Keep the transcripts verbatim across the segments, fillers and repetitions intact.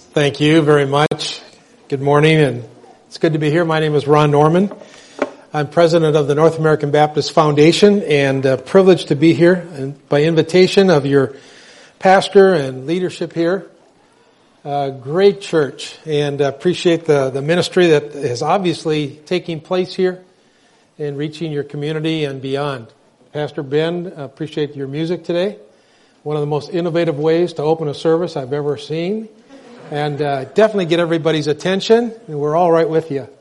Thank you very much. Good morning, and it's good to be here. My name is Ron Norman. I'm president of the North American Baptist Foundation, and uh, privileged to be here and by invitation of your pastor and leadership here. Uh, great church, and uh, appreciate the, the ministry that is obviously taking place here and reaching your community and beyond. Pastor Ben, appreciate your music today. One of the most innovative ways to open a service I've ever seen. And uh, definitely get everybody's attention, and we're all right with you.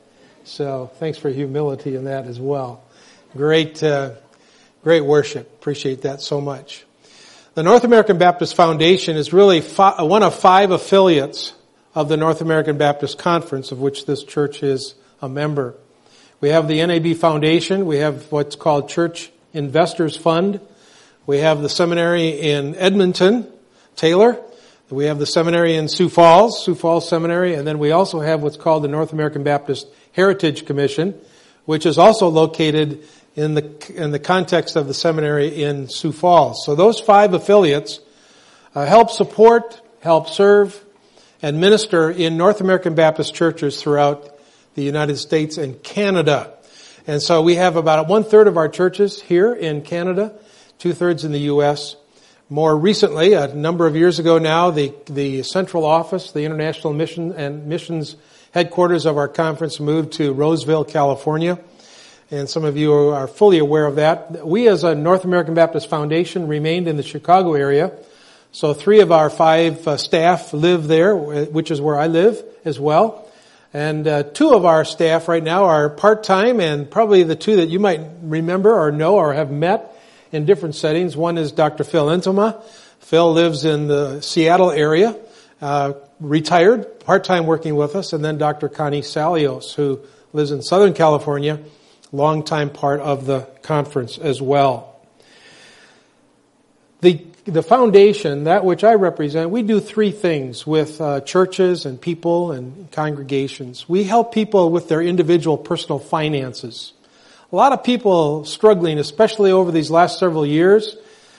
So thanks for humility in that as well. Great, uh, great worship. Appreciate that so much. The North American Baptist Foundation is really fi- one of five affiliates of the North American Baptist Conference, of which this church is a member. We have the N A B Foundation. We have what's called Church Investors Fund. We have the seminary in Edmonton, Taylor. We have the seminary in Sioux Falls, Sioux Falls Seminary, and then we also have what's called the North American Baptist Heritage Commission, which is also located in the in the context of the seminary in Sioux Falls. So those five affiliates uh, help support, help serve, and minister in North American Baptist churches throughout the United States and Canada. And so we have about one-third of our churches here in Canada, two-thirds in the U S More recently, a number of years ago now, the, the central office, the international mission and missions headquarters of our conference moved to Roseville, California. And some of you are fully aware of that. We as a North American Baptist Foundation remained in the Chicago area. So three of our five uh, staff live there, which is where I live as well. And uh, two of our staff right now are part-time, and probably the two that you might remember or know or have met in different settings. One is Doctor Phil Entema. Phil lives in the Seattle area, uh, retired, part-time working with us. And then Doctor Connie Salios, who lives in Southern California, longtime part of the conference as well. The the foundation, that which I represent, we do three things with uh, churches and people and congregations. We help people with their individual personal finances. A lot of people struggling, especially over these last several years,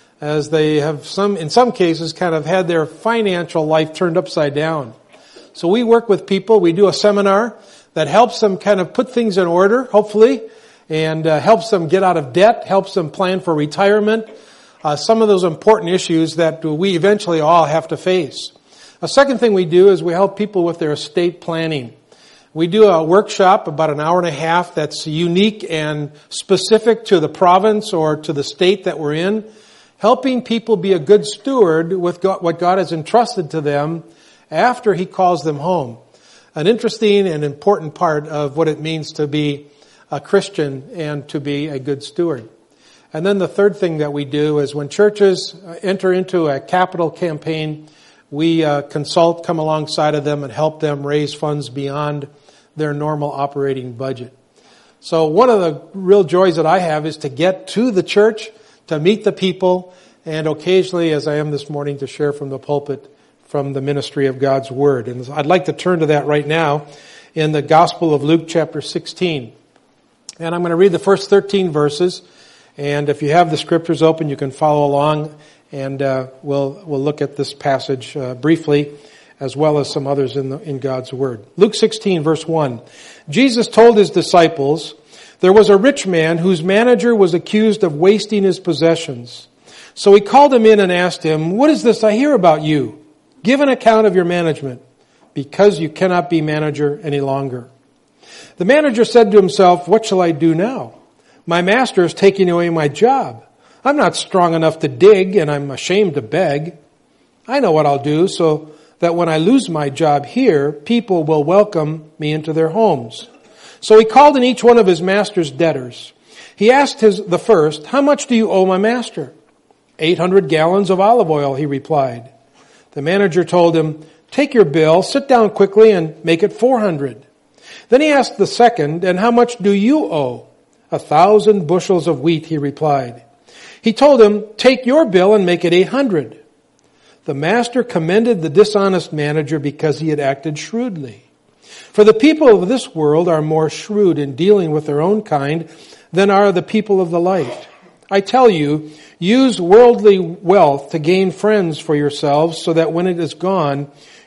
as they have some, in some cases, kind of had their financial life turned upside down. So we work with people. We do a seminar that helps them kind of put things in order, hopefully, and uh, helps them get out of debt, helps them plan for retirement, uh, some of those important issues that we eventually all have to face. A second thing we do is we help people with their estate planning. We do a workshop, about an hour and a half, that's unique and specific to the province or to the state that we're in, helping people be a good steward with God, what God has entrusted to them after He calls them home. An interesting and important part of what it means to be a Christian and to be a good steward. And then the third thing that we do is when churches enter into a capital campaign, we uh, consult, come alongside of them and help them raise funds beyond their normal operating budget. So one of the real joys that I have is to get to the church, to meet the people, and occasionally, as I am this morning, to share from the pulpit from the ministry of God's Word. And I'd like to turn to that right now in the Gospel of Luke chapter sixteen. And I'm going to read the first thirteen verses. And if you have the scriptures open, you can follow along. And uh, we'll we'll look at this passage uh, briefly, as well as some others in the, in God's Word. Luke sixteen, verse one. Jesus told His disciples, "There was a rich man whose manager was accused of wasting his possessions. So He called him in and asked him, 'What is this I hear about you? Give an account of your management, because you cannot be manager any longer.' The manager said to himself, 'What shall I do now? My master is taking away my job. I'm not strong enough to dig, and I'm ashamed to beg. I know what I'll do so that when I lose my job here, people will welcome me into their homes.' So he called in each one of his master's debtors. He asked his the first, 'How much do you owe my master?' Eight hundred gallons of olive oil,' he replied. The manager told him, 'Take your bill, sit down quickly, and make it four hundred.' Then he asked the second, 'And how much do you owe?' 'A thousand bushels of wheat,' he replied. He told him, 'Take your bill and make it eight hundred.' The master commended the dishonest manager because he had acted shrewdly. For the people of this world are more shrewd in dealing with their own kind than are the people of the light. I tell you, use worldly wealth to gain friends for yourselves so that when it is gone,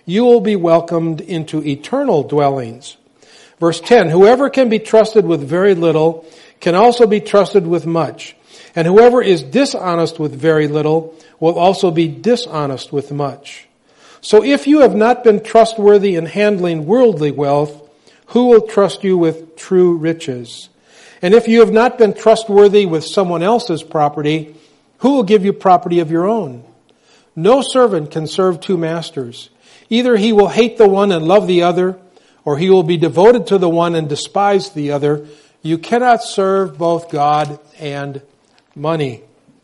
you will be welcomed into eternal dwellings. Verse ten, whoever can be trusted with very little can also be trusted with much. And whoever is dishonest with very little will also be dishonest with much. So if you have not been trustworthy in handling worldly wealth, who will trust you with true riches? And if you have not been trustworthy with someone else's property, who will give you property of your own? No servant can serve two masters. Either he will hate the one and love the other, or he will be devoted to the one and despise the other. You cannot serve both God and money.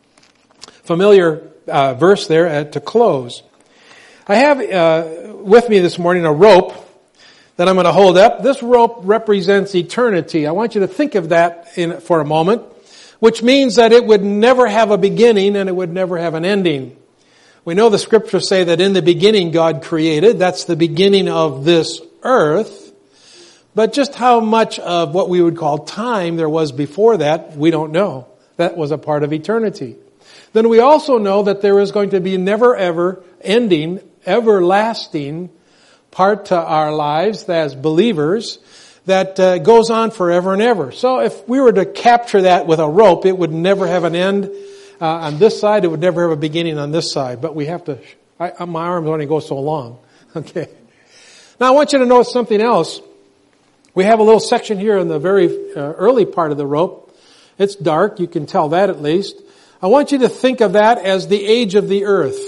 Familiar uh, verse there uh, to close. I have uh, with me this morning a rope that I'm going to hold up. This rope represents eternity. I want you to think of that in, for a moment, which means that it would never have a beginning and it would never have an ending. We know the scriptures say that in the beginning God created. That's the beginning of this earth. But just how much of what we would call time there was before that, we don't know. That was a part of eternity. Then we also know that there is going to be never ever ending, everlasting part to our lives as believers that uh, goes on forever and ever. So if we were to capture that with a rope, it would never have an end uh, on this side. It would never have a beginning on this side. But we have to, I, my arms only go so long. Okay. Now I want you to notice something else. We have a little section here in the very uh, early part of the rope. It's dark. You can tell that at least. I want you to think of that as the age of the earth.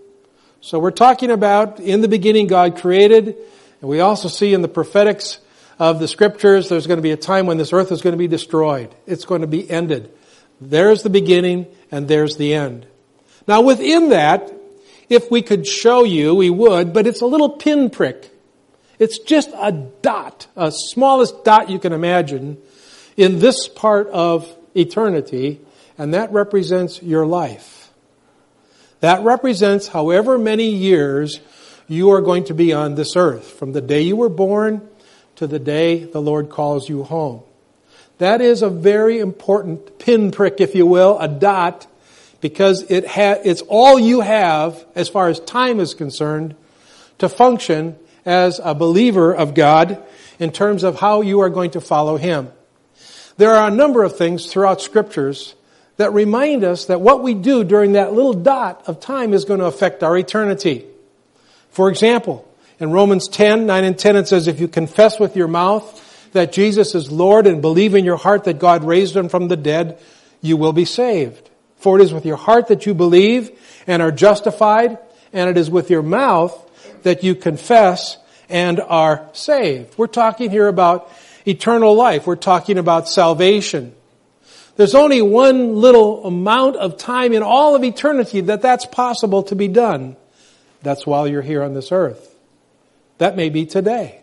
So we're talking about in the beginning God created, and we also see in the prophetics of the scriptures there's going to be a time when this earth is going to be destroyed. It's going to be ended. There's the beginning and there's the end. Now within that, if we could show you, we would, but it's a little pinprick. It's just a dot, a smallest dot you can imagine in this part of eternity, and that represents your life. That represents however many years you are going to be on this earth, from the day you were born to the day the Lord calls you home. That is a very important pinprick, if you will, a dot, because it ha- it's all you have, as far as time is concerned, to function as a believer of God in terms of how you are going to follow Him. There are a number of things throughout scriptures that remind us that what we do during that little dot of time is going to affect our eternity. For example, in Romans ten, nine and ten it says, if you confess with your mouth that Jesus is Lord and believe in your heart that God raised Him from the dead, you will be saved. For it is with your heart that you believe and are justified, and it is with your mouth that you confess and are saved. We're talking here about eternal life. We're talking about salvation. There's only one little amount of time in all of eternity that that's possible to be done. That's while you're here on this earth. That may be today.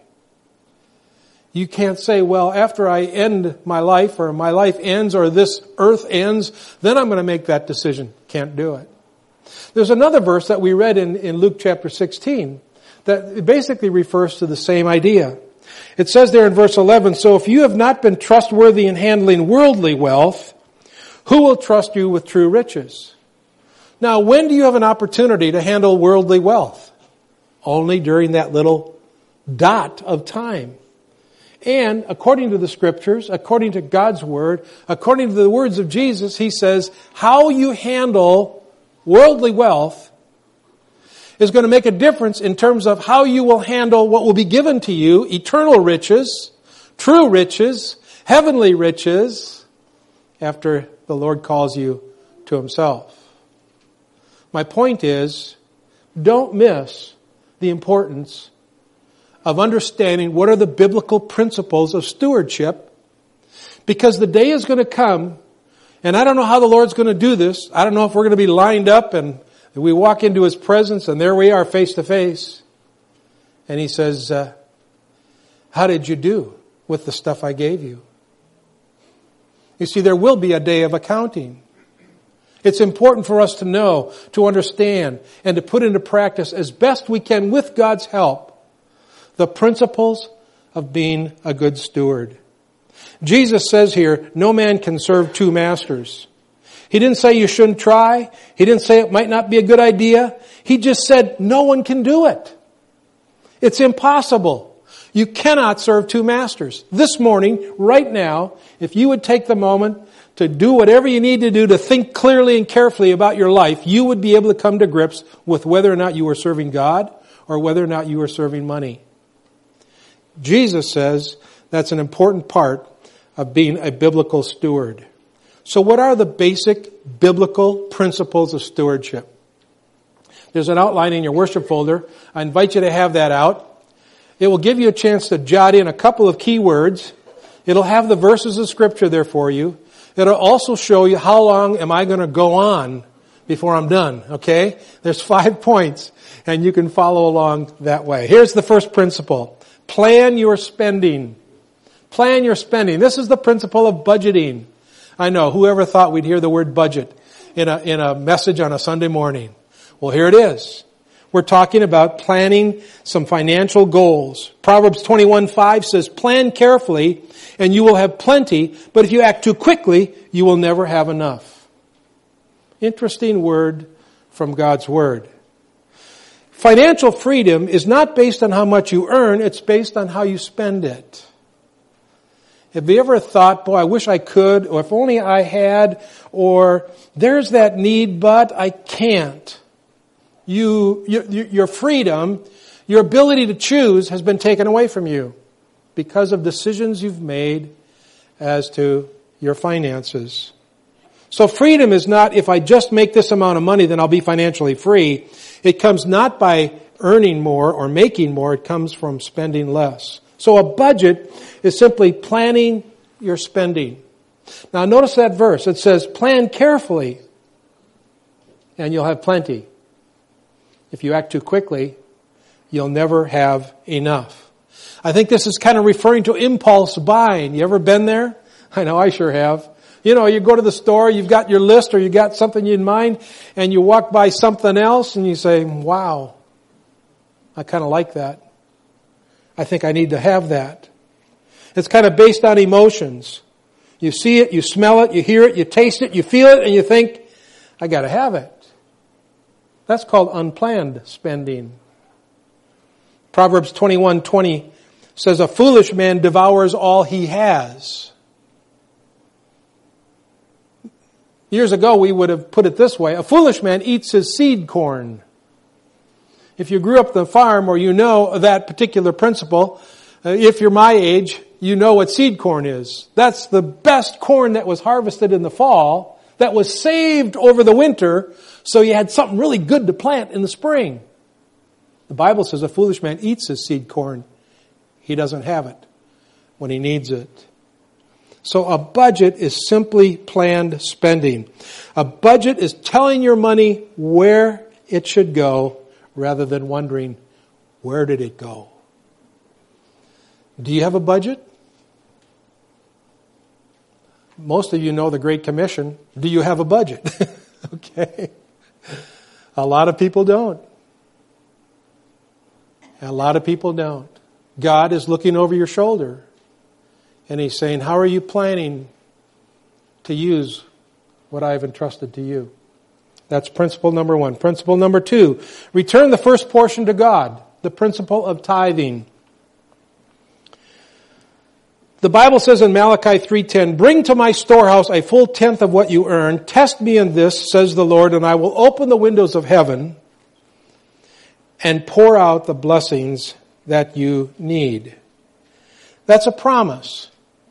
You can't say, well, after I end my life, or my life ends, or this earth ends, then I'm going to make that decision. Can't do it. There's another verse that we read in, in Luke chapter sixteen that basically refers to the same idea. It says there in verse eleven, so if you have not been trustworthy in handling worldly wealth, who will trust you with true riches? Now, when do you have an opportunity to handle worldly wealth? Only during that little dot of time. And according to the scriptures, according to God's word, according to the words of Jesus, He says, how you handle worldly wealth is going to make a difference in terms of how you will handle what will be given to you, eternal riches, true riches, heavenly riches, after the Lord calls you to Himself. My point is, don't miss the importance of understanding what are the biblical principles of stewardship, because the day is going to come, and I don't know how the Lord's going to do this. I don't know if we're going to be lined up and we walk into His presence and there we are face to face. And He says, uh, how did you do with the stuff I gave you? You see, there will be a day of accounting. It's important for us to know, to understand, and to put into practice as best we can with God's help the principles of being a good steward. Jesus says here, no man can serve two masters. He didn't say you shouldn't try. He didn't say it might not be a good idea. He just said no one can do it. It's impossible. You cannot serve two masters. This morning, right now, if you would take the moment to do whatever you need to do to think clearly and carefully about your life, you would be able to come to grips with whether or not you are serving God or whether or not you are serving money. Jesus says that's an important part of being a biblical steward. So what are the basic biblical principles of stewardship? There's an outline in your worship folder. I invite you to have that out. It will give you a chance to jot in a couple of key words. It'll have the verses of Scripture there for you. It'll also show you how long am I going to go on before I'm done, okay? There's five points, and you can follow along that way. Here's the first principle. Plan your spending. Plan your spending. This is the principle of budgeting. I know, whoever thought we'd hear the word budget in a, in a message on a Sunday morning? Well, here it is. We're talking about planning some financial goals. Proverbs twenty-one five says, plan carefully and you will have plenty, but if you act too quickly, you will never have enough. Interesting word from God's Word. Financial freedom is not based on how much you earn, it's based on how you spend it. Have you ever thought, boy, I wish I could, or if only I had, or there's that need, but I can't. You, your, your freedom, your ability to choose has been taken away from you because of decisions you've made as to your finances. So freedom is not, if I just make this amount of money, then I'll be financially free. It comes not by earning more or making more, it comes from spending less. So a budget is simply planning your spending. Now notice that verse. It says, plan carefully and you'll have plenty. If you act too quickly, you'll never have enough. I think this is kind of referring to impulse buying. You ever been there? I know I sure have. You know, you go to the store, you've got your list or you got something in mind, and you walk by something else and you say, wow, I kind of like that. I think I need to have that. It's kind of based on emotions. You see it, you smell it, you hear it, you taste it, you feel it, and you think, I got to have it. That's called unplanned spending. Proverbs twenty-one twenty says, a foolish man devours all he has. Years ago, we would have put it this way. A foolish man eats his seed corn. If you grew up on the farm or you know that particular principle, uh, if you're my age, you know what seed corn is. That's the best corn that was harvested in the fall, that was saved over the winter, so you had something really good to plant in the spring. The Bible says a foolish man eats his seed corn. He doesn't have it when he needs it. So a budget is simply planned spending. A budget is telling your money where it should go rather than wondering, where did it go? Do you have a budget? Most of you know the Great Commission. Do you have a budget? Okay. A lot of people don't. A lot of people don't. God is looking over your shoulder and He's saying, how are you planning to use what I have entrusted to you? That's principle number one. Principle number two, return the first portion to God. The principle of tithing. The Bible says in Malachi three ten, bring to my storehouse a full tenth of what you earn. Test me in this, says the Lord, and I will open the windows of heaven and pour out the blessings that you need. That's a promise.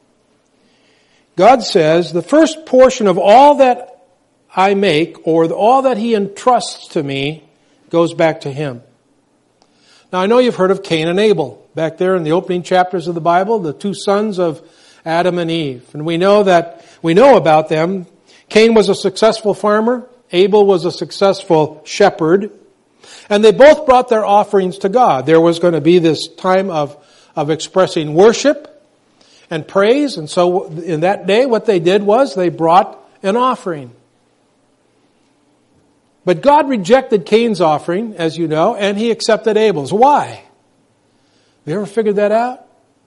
God says the first portion of all that I make, or all that He entrusts to me, goes back to Him. Now I know you've heard of Cain and Abel. Back there in the opening chapters of the Bible, the two sons of Adam and Eve. And we know that, we know about them. Cain was a successful farmer. Abel was a successful shepherd. And they both brought their offerings to God. There was going to be this time of, of expressing worship and praise. And so in that day, what they did was they brought an offering. But God rejected Cain's offering, as you know, and He accepted Abel's. Why? Have you ever figured that out?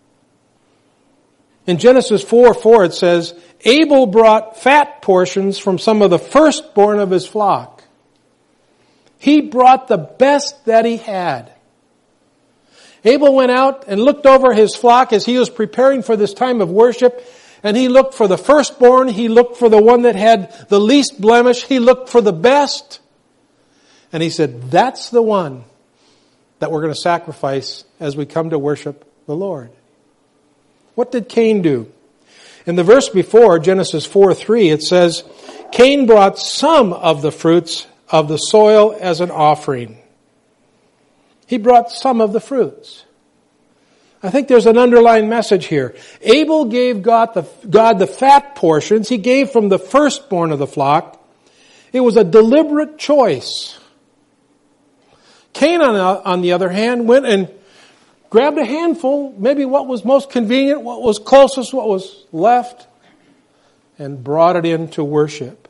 In Genesis four four it says, Abel brought fat portions from some of the firstborn of his flock. He brought the best that he had. Abel went out and looked over his flock as he was preparing for this time of worship, and he looked for the firstborn, he looked for the one that had the least blemish, he looked for the best, and he said, that's the one that we're going to sacrifice as we come to worship the Lord. What did Cain do? In the verse before, Genesis four three, it says, Cain brought some of the fruits of the soil as an offering. He brought some of the fruits. I think there's an underlying message here. Abel gave God the, God the fat portions. He gave from the firstborn of the flock. It was a deliberate choice. Cain, on the, on the other hand, went and grabbed a handful, maybe what was most convenient, what was closest, what was left, and brought it in to worship.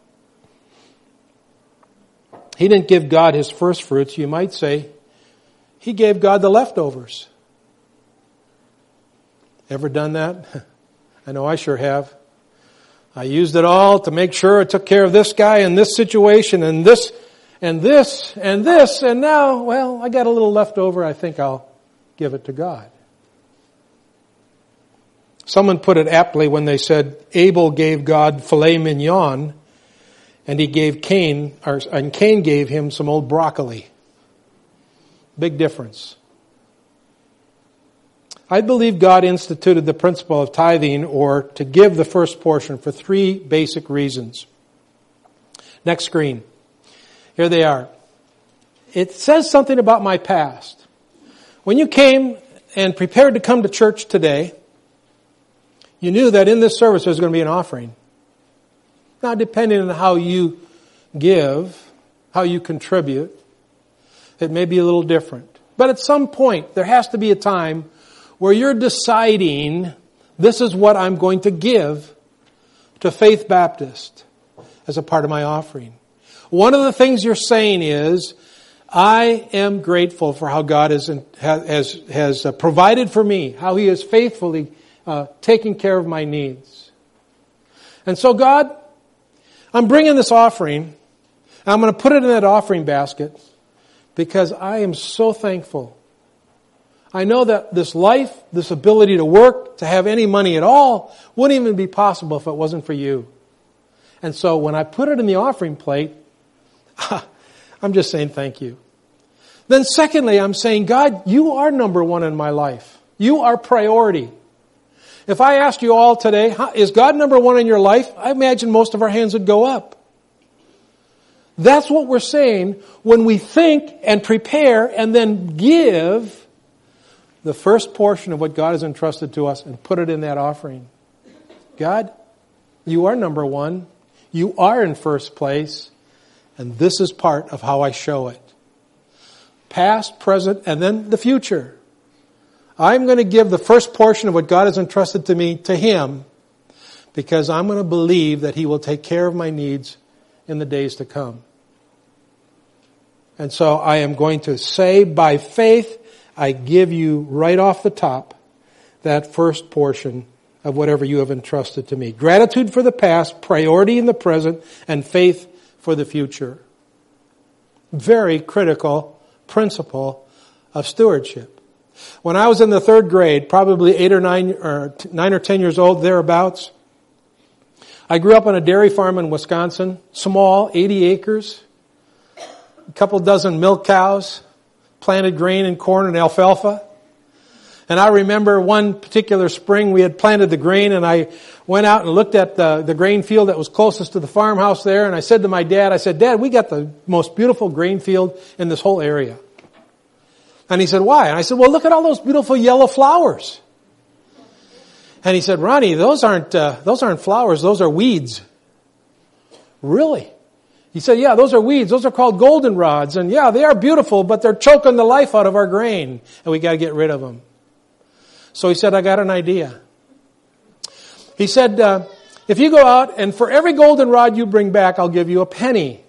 He didn't give God his first fruits, you might say. He gave God the leftovers. Ever done that? I know I sure have. I used it all to make sure I took care of this guy and this situation and this and this and this, and now, well, I got a little left over. I think I'll give it to God. Someone put it aptly when they said Abel gave God filet mignon, and he gave Cain, or, and Cain gave him some old broccoli. Big difference. I believe God instituted the principle of tithing, or to give the first portion, for three basic reasons. Next screen. Here they are. It says something about my past. When you came and prepared to come to church today, you knew that in this service there's going to be an offering. Now, depending on how you give, how you contribute, it may be a little different. But at some point, there has to be a time where you're deciding, this is what I'm going to give to Faith Baptist as a part of my offering. One of the things you're saying is, I am grateful for how God has has has provided for me, how He has faithfully uh, taken care of my needs. And so, God, I'm bringing this offering, and I'm going to put it in that offering basket because I am so thankful. I know that this life, this ability to work, to have any money at all, wouldn't even be possible if it wasn't for you. And so when I put it in the offering plate, I'm just saying thank you. Then secondly, I'm saying, God, you are number one in my life. You are priority. If I asked you all today, is God number one in your life? I imagine most of our hands would go up. That's what we're saying when we think and prepare and then give the first portion of what God has entrusted to us and put it in that offering. God, you are number one. You are in first place. And this is part of how I show it. Past, present, and then the future. I'm going to give the first portion of what God has entrusted to me to Him because I'm going to believe that He will take care of my needs in the days to come. And so I am going to say by faith, I give you right off the top that first portion of whatever you have entrusted to me. Gratitude for the past, priority in the present, and faith for the future. Very critical principle of stewardship. When I was in the third grade, probably eight or nine or nine or ten years old, thereabouts, I grew up on a dairy farm in Wisconsin, small, eighty acres, a couple dozen milk cows, planted grain and corn and alfalfa. And I remember one particular spring we had planted the grain, and I went out and looked at the, the grain field that was closest to the farmhouse there, and I said to my dad, I said, Dad, we got the most beautiful grain field in this whole area. And he said, why? And I said, well, look at all those beautiful yellow flowers. And he said, Ronnie, those aren't, uh, those aren't flowers, those are weeds. Really? He said, yeah, those are weeds. Those are called goldenrods. And yeah, they are beautiful, but they're choking the life out of our grain, and we got to get rid of them. So he said, I got an idea. He said, uh, if you go out and for every goldenrod you bring back, I'll give you a penny.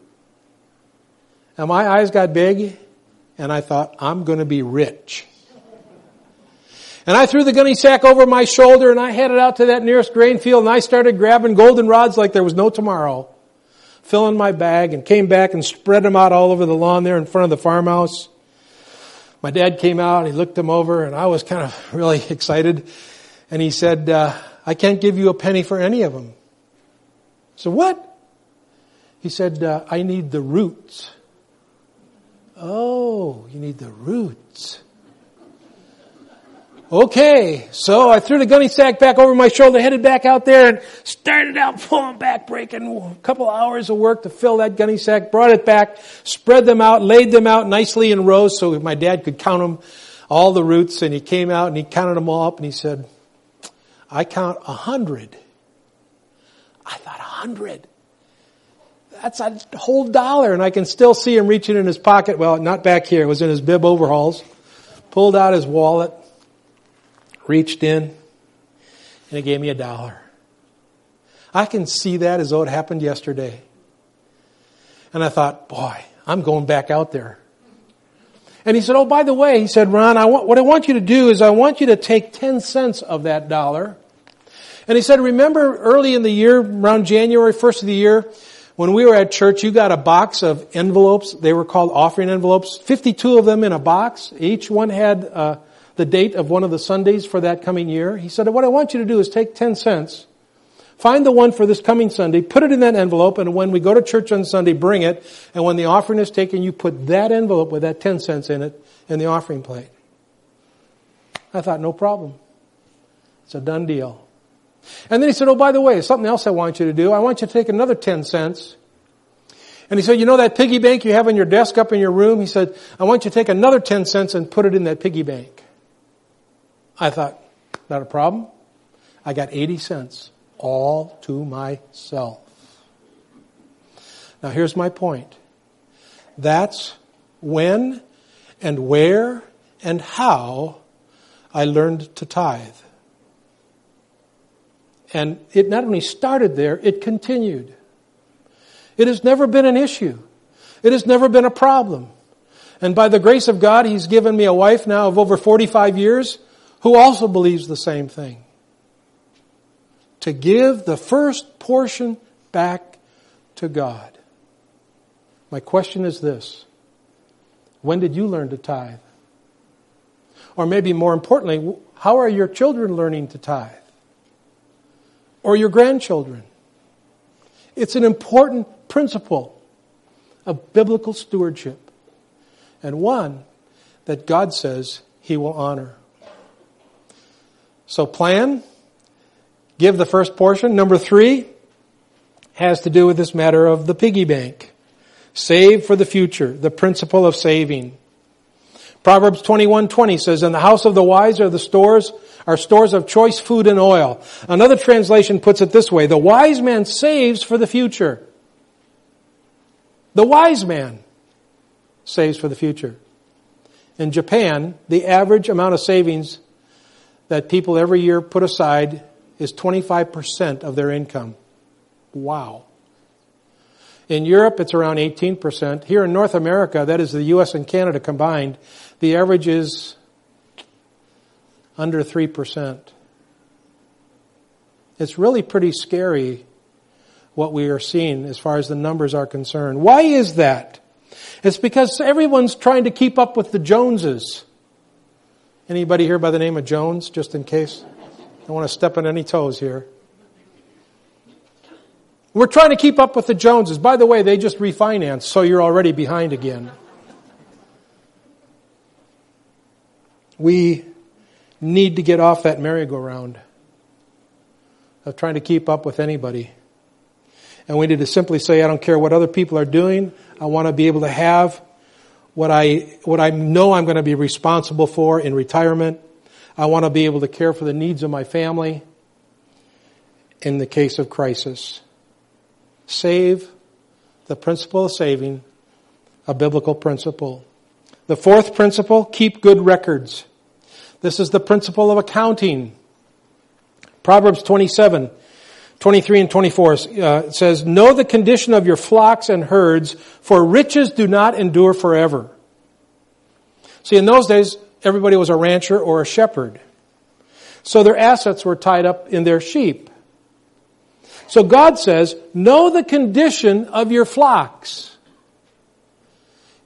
And my eyes got big, and I thought, I'm going to be rich. And I threw the gunny sack over my shoulder, and I headed out to that nearest grain field, and I started grabbing goldenrods like there was no tomorrow. Filling my bag, and came back and spread them out all over the lawn there in front of the farmhouse. My dad came out, he looked them over, and I was kind of really excited. And he said, uh, I can't give you a penny for any of them. So what? He said, uh, I need the roots. Oh, you need the roots. Okay, so I threw the gunny sack back over my shoulder, headed back out there and started out pulling back, breaking a couple hours of work to fill that gunny sack, brought it back, spread them out, laid them out nicely in rows so my dad could count them, all the roots, and he came out and he counted them all up and he said, I count a hundred. I thought a hundred. That's a whole dollar, and I can still see him reaching in his pocket. Well, not back here. It was in his bib overalls. Pulled out his wallet, reached in, and he gave me a dollar. I can see that as though it happened yesterday. And I thought, boy, I'm going back out there. And he said, oh, by the way, he said, Ron, I want, what I want you to do is I want you to take ten cents of that dollar. And he said, remember early in the year, around January, first of the year, when we were at church, you got a box of envelopes. They were called offering envelopes. fifty-two of them in a box. Each one had uh, the date of one of the Sundays for that coming year. He said, what I want you to do is take ten cents, find the one for this coming Sunday, put it in that envelope, and when we go to church on Sunday, bring it. And when the offering is taken, you put that envelope with that ten cents in it in the offering plate. I thought, no problem. It's a done deal. And then he said, oh, by the way, something else I want you to do. I want you to take another ten cents. And he said, you know that piggy bank you have on your desk up in your room? He said, I want you to take another ten cents and put it in that piggy bank. I thought, not a problem. I got eighty cents all to myself. Now here's my point. That's when and where and how I learned to tithe. And it not only started there, it continued. It has never been an issue. It has never been a problem. And by the grace of God, He's given me a wife now of over forty-five years who also believes the same thing. To give the first portion back to God. My question is this. When did you learn to tithe? Or maybe more importantly, how are your children learning to tithe? Or your grandchildren? It's an important principle of biblical stewardship. And one that God says He will honor. So plan. Give the first portion. Number three has to do with this matter of the piggy bank. Save for the future. The principle of saving. Proverbs twenty-one twenty says, in the house of the wise are the stores, are stores of choice food and oil. Another translation puts it this way, the wise man saves for the future. The wise man saves for the future. In Japan, the average amount of savings that people every year put aside is twenty-five percent of their income. Wow. In Europe, it's around eighteen percent. Here in North America, that is the U S and Canada combined, the average is under three percent. It's really pretty scary what we are seeing as far as the numbers are concerned. Why is that? It's because everyone's trying to keep up with the Joneses. Anybody here by the name of Jones, just in case? I don't want to step on any toes here. We're trying to keep up with the Joneses. By the way, they just refinanced, so you're already behind again. We need to get off that merry-go-round of trying to keep up with anybody. And we need to simply say, I don't care what other people are doing. I want to be able to have what I, what I know I'm going to be responsible for in retirement. I want to be able to care for the needs of my family in the case of crisis. Save, the principle of saving, a biblical principle. The fourth principle, keep good records. This is the principle of accounting. Proverbs twenty-seven, twenty-three and twenty-four uh, says, know the condition of your flocks and herds, for riches do not endure forever. See, in those days, everybody was a rancher or a shepherd. So their assets were tied up in their sheep. So God says, know the condition of your flocks.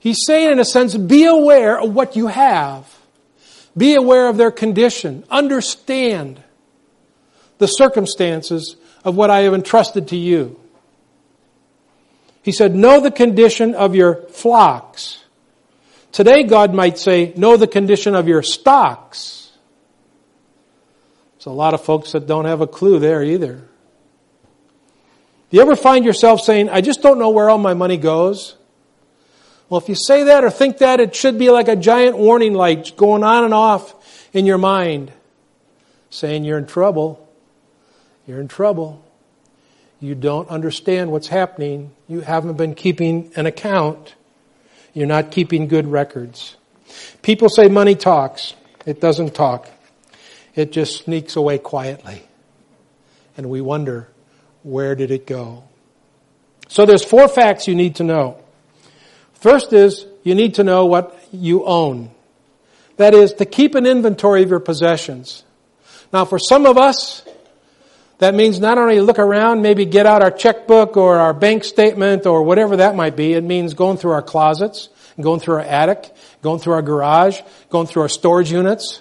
He's saying, in a sense, be aware of what you have. Be aware of their condition. Understand the circumstances of what I have entrusted to you. He said, know the condition of your flocks. Today, God might say, know the condition of your stocks. There's a lot of folks that don't have a clue there either. Do you ever find yourself saying, I just don't know where all my money goes? Well, if you say that or think that, it should be like a giant warning light going on and off in your mind, saying you're in trouble. You're in trouble. You don't understand what's happening. You haven't been keeping an account. You're not keeping good records. People say money talks. It doesn't talk. It just sneaks away quietly. And we wonder, where did it go? So there's four facts you need to know. First is, you need to know what you own. That is, to keep an inventory of your possessions. Now, for some of us, that means not only look around, maybe get out our checkbook or our bank statement or whatever that might be. It means going through our closets, going through our attic, going through our garage, going through our storage units.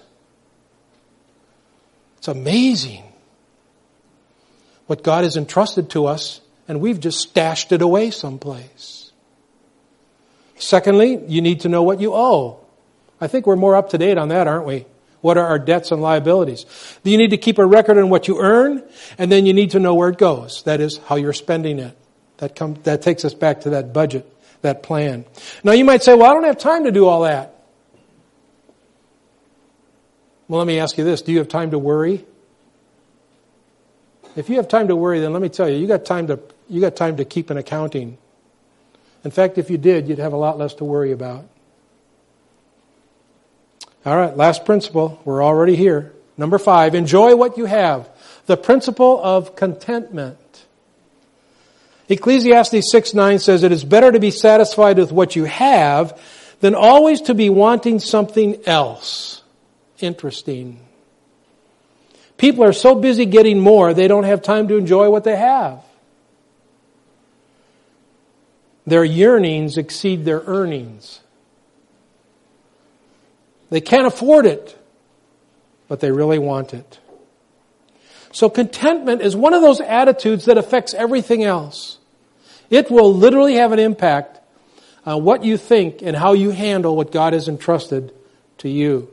It's amazing what God has entrusted to us, and we've just stashed it away someplace. Secondly, you need to know what you owe. I think we're more up to date on that, aren't we? What are our debts and liabilities? You need to keep a record on what you earn, and then you need to know where it goes. That is, how you're spending it. That comes, that takes us back to that budget, that plan. Now you might say, well, I don't have time to do all that. Well, let me ask you this. Do you have time to worry? If you have time to worry, then let me tell you, you got time to, you got time to keep an accounting. In fact, if you did, you'd have a lot less to worry about. All right, last principle. We're already here. Number five, enjoy what you have. The principle of contentment. Ecclesiastes six nine says, it is better to be satisfied with what you have than always to be wanting something else. Interesting. People are so busy getting more, they don't have time to enjoy what they have. Their yearnings exceed their earnings. They can't afford it, but they really want it. So contentment is one of those attitudes that affects everything else. It will literally have an impact on what you think and how you handle what God has entrusted to you.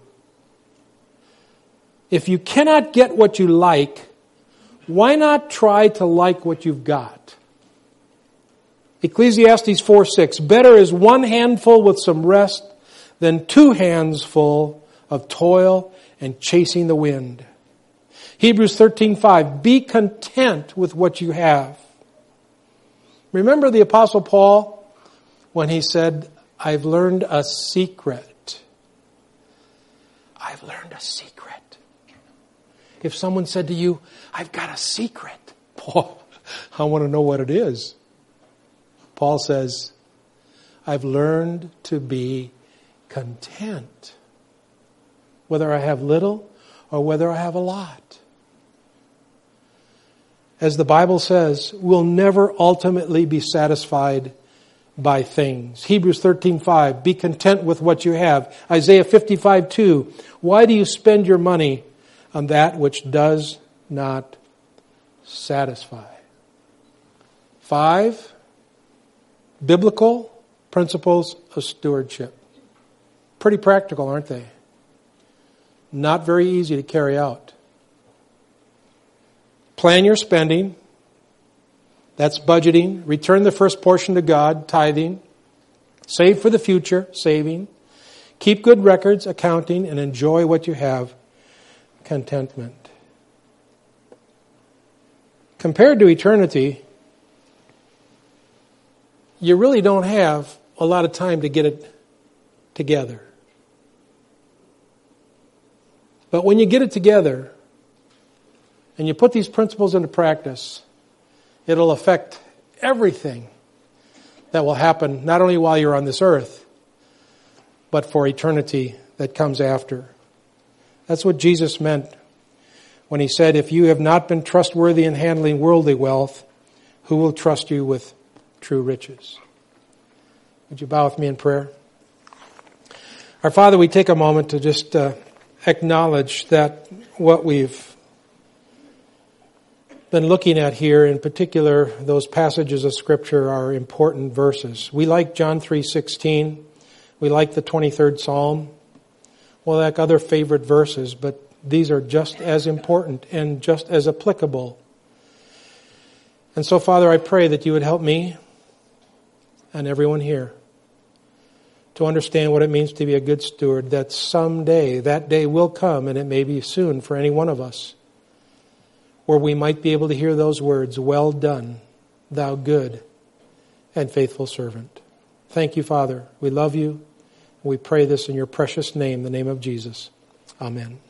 If you cannot get what you like, why not try to like what you've got? Ecclesiastes four six, better is one handful with some rest than two hands full of toil and chasing the wind. Hebrews thirteen five, be content with what you have. Remember the Apostle Paul when he said, I've learned a secret. I've learned a secret. If someone said to you, I've got a secret, Paul, I want to know what it is. Paul says, I've learned to be content, whether I have little or whether I have a lot. As the Bible says, we'll never ultimately be satisfied by things. Hebrews thirteen five, be content with what you have. Isaiah fifty-five two, why do you spend your money on that which does not satisfy? Five biblical principles of stewardship. Pretty practical, aren't they? Not very easy to carry out. Plan your spending. That's budgeting. Return the first portion to God, tithing. Save for the future, saving. Keep good records, accounting, and enjoy what you have, contentment. Compared to eternity, you really don't have a lot of time to get it together. But when you get it together and you put these principles into practice, it'll affect everything that will happen not only while you're on this earth, but for eternity that comes after. That's what Jesus meant when he said, if you have not been trustworthy in handling worldly wealth, who will trust you with true riches? Would you bow with me in prayer? Our Father, we take a moment to just uh, acknowledge that what we've been looking at here, in particular, those passages of Scripture are important verses. We like John three sixteen. We like the twenty-third Psalm. We like other favorite verses, but these are just as important and just as applicable. And so, Father, I pray that you would help me and everyone here to understand what it means to be a good steward, that someday, that day will come, and it may be soon for any one of us, where we might be able to hear those words, "Well done, thou good and faithful servant." Thank you, Father. We love you. We pray this in your precious name, the name of Jesus. Amen.